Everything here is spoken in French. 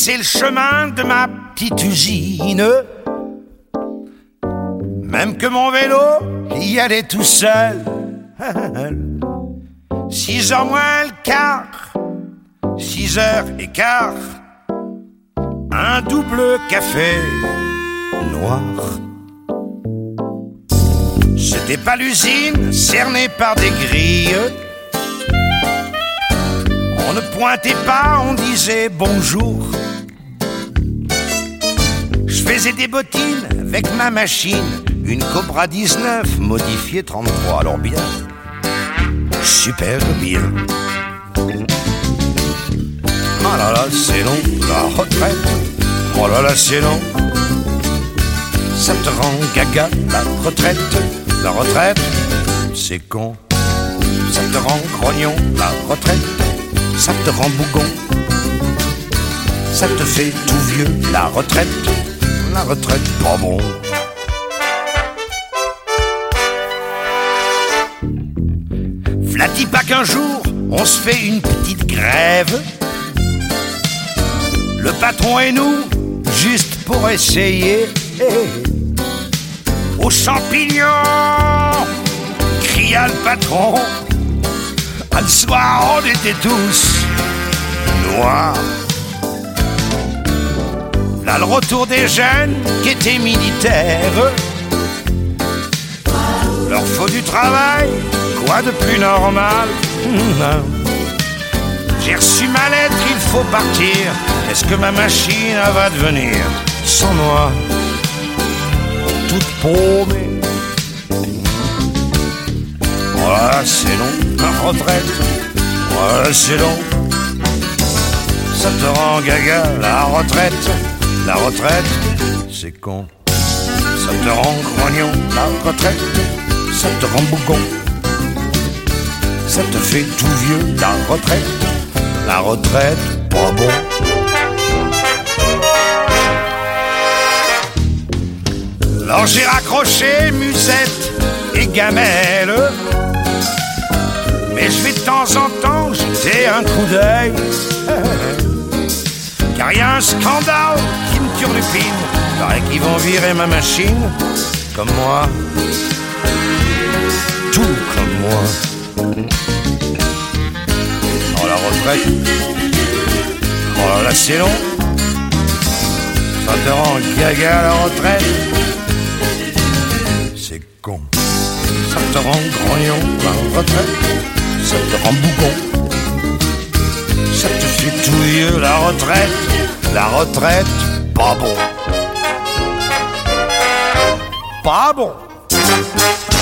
c'est le chemin de ma petite usine. Même que mon vélo y allait tout seul. 6h moins le quart, 6h15, un double café noir. C'était pas l'usine cernée par des grilles. On ne pointait pas, on disait bonjour. Je faisais des bottines avec ma machine, une Cobra 19 modifiée 33. Alors bien, super bien. Oh là là, c'est long, la retraite. Oh là là, c'est long. Ça te rend gaga, la retraite. La retraite, c'est con. Ça te rend grognon, la retraite. Ça te rend bougon. Ça te fait tout vieux, la retraite. La retraite, pas bon. V'là-t-il pas qu'un jour, on se fait une petite grève. Le patron et nous, juste pour essayer. Aux champignons, cria le patron. Le soir, on était tous noirs. Là, le retour des jeunes qui étaient militaires. Leur faut du travail, quoi de plus normal? J'ai reçu ma lettre, il faut partir. Est-ce que ma machine va devenir sans moi, toute paumée? Voilà, c'est long, la retraite. Voilà, c'est long. Ça te rend gaga, la retraite. La retraite, c'est con. Ça te rend grognon, la retraite. Ça te rend bougon. Ça te fait tout vieux, la retraite. La retraite, pas bon. Alors j'ai raccroché musette et gamelle. Mais je vais de temps en temps jeter un coup d'œil. Car y a un scandale qui me turlupine. Paraît qu'ils vont virer ma machine. Comme moi. Tout comme moi. Oh la retraite. Oh là c'est long. Ça te rend gaga la retraite. C'est con. Ça te rend grognon la retraite. Ça te rend bougon. Ça te fait tout vieux, la retraite. La retraite, pas bon. Pas bon.